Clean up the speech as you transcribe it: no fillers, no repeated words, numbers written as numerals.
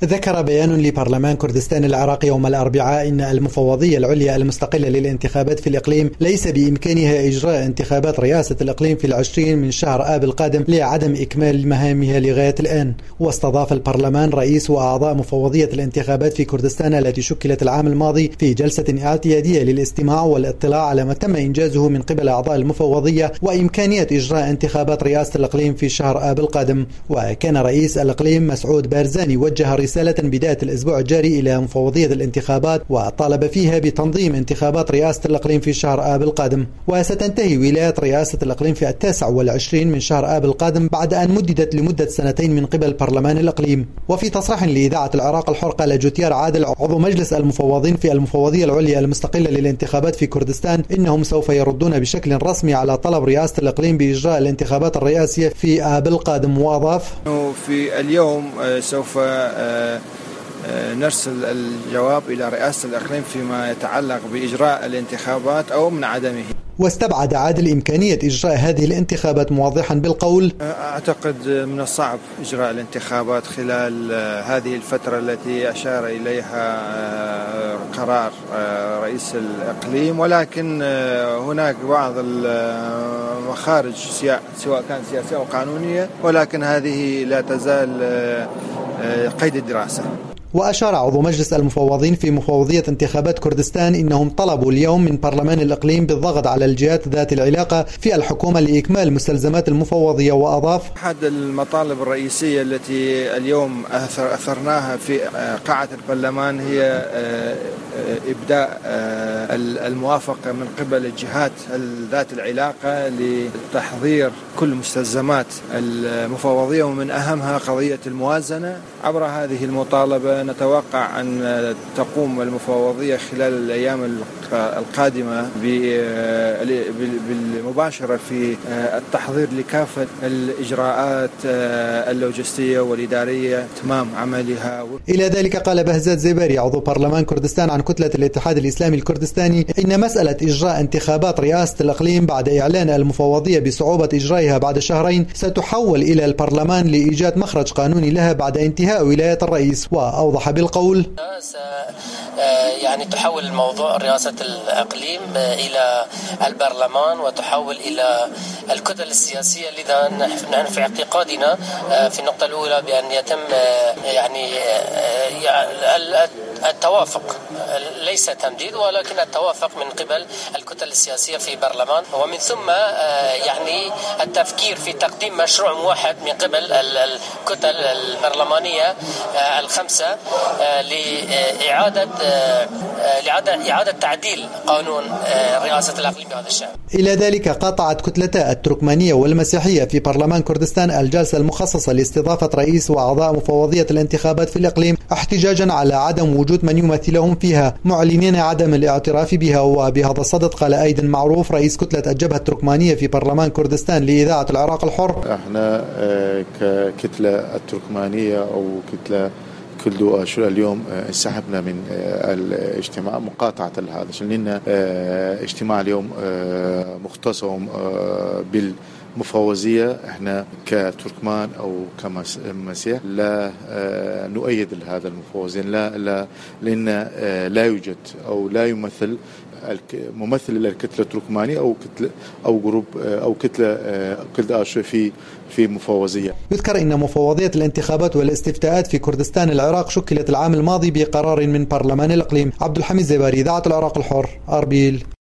ذكر بيان لبرلمان كردستان العراقي يوم الأربعاء إن المفوضية العليا المستقلة للانتخابات في الإقليم ليس بإمكانها إجراء انتخابات رئاسة الإقليم في 20 من شهر آب القادم لعدم إكمال مهامها لغاية الآن. واستضاف البرلمان رئيس وأعضاء مفوضية الانتخابات في كردستان التي شكلت العام الماضي في جلسة اعتيادية للاستماع والاطلاع على ما تم إنجازه من قبل أعضاء المفوضية وإمكانية إجراء انتخابات رئاسة الإقليم في شهر آب القادم. وكان رئيس الإقليم مسعود بارزاني وجه رسالة بداية الأسبوع الجاري إلى مفوضية الانتخابات وطالب فيها بتنظيم انتخابات رئاسة الإقليم في شهر آب القادم. وستنتهي ولاية رئاسة الإقليم في 29 من شهر آب القادم بعد أن مددت لمدة 2 من قبل برلمان الإقليم. وفي تصريح لإذاعة العراق الحر قال جوتيار عادل عضو مجلس المفوضين في المفوضية العليا المستقلة للانتخابات في كردستان إنهم سوف يردون بشكل رسمي على طلب رئاسة الإقليم بإجراء الانتخابات الرئاسية في آب القادم. وأضاف في اليوم سوف نرسل الجواب إلى رئاسة الإقليم فيما يتعلق بإجراء الانتخابات أو من عدمه. واستبعد عادل إمكانية إجراء هذه الانتخابات موضحا بالقول: أعتقد من الصعب إجراء الانتخابات خلال هذه الفترة التي أشار إليها قرار رئيس الإقليم، ولكن هناك بعض المخارج سواء كانت سياسية أو قانونية، ولكن هذه لا تزال قيد الدراسة. وأشار عضو مجلس المفوضين في مفوضية انتخابات كردستان إنهم طلبوا اليوم من برلمان الإقليم بالضغط على الجهات ذات العلاقة في الحكومة لإكمال مستلزمات المفوضية. وأضاف: أحد المطالب الرئيسية التي اليوم أثرناها في قاعة البرلمان هي إبداء الموافقة من قبل الجهات ذات العلاقة لتحضير كل مستلزمات المفوضية، ومن أهمها قضية الموازنة. عبر هذه المطالبة نتوقع أن تقوم المفوضية خلال الأيام القادمة بالمباشرة في التحضير لكافة الإجراءات اللوجستية والإدارية تمام عملها. إلى ذلك قال بهزات زيباري عضو برلمان كردستان عن كتلة الاتحاد الإسلامي الكردستاني إن مسألة إجراء انتخابات رئاسة الإقليم بعد إعلان المفوضية بصعوبة إجرائها بعد شهرين ستحول إلى البرلمان لإيجاد مخرج قانوني لها بعد انتهاء ولاية الرئيس. وأوضح بالقول: يعني تحول الموضوع رئاسة الإقليم إلى البرلمان وتحول إلى الكتل السياسية. لذا نحن في اعتقادنا في النقطة الأولى بأن يتم يعني التوافق، ليس تمديد ولكن التوافق من قبل الكتل السياسية في برلمان، ومن ثم يعني التفكير في تقديم مشروع موحد من قبل الكتل البرلمانية الخمسة لإعادة تعديل قانون رئاسة الإقليم بهذا الشأن. إلى ذلك قاطعت كتلتا التركمانية والمسيحية في برلمان كردستان الجلسة المخصصة لاستضافة رئيس وأعضاء مفوضية الانتخابات في الإقليم احتجاجا على عدم وجود من يمثلهم فيها، معلنين عدم الاعتراف بها. وبهذا الصدد قال أيضا معروف رئيس كتلة الجبهة التركمانية في برلمان كردستان لإذاعة العراق الحر: احنا ككتلة التركمانية أو كتلة كل شو اليوم انسحبنا من الاجتماع مقاطعة هذا، لأن اجتماع اليوم مختص بالمفوضية. احنا كتركمان أو كمسيح لا نؤيد هذا المفوضين، لا لأن لا يوجد أو لا يمثل ممثل للكتلة التركمانية أو جروب أو كتلة في مفوضية. يذكر أن مفوضية الانتخابات والاستفتاءات في كردستان العراق شكلت العام الماضي بقرار من برلمان الإقليم. عبد الحميد زيباري، إذاعة العراق الحر، أربيل.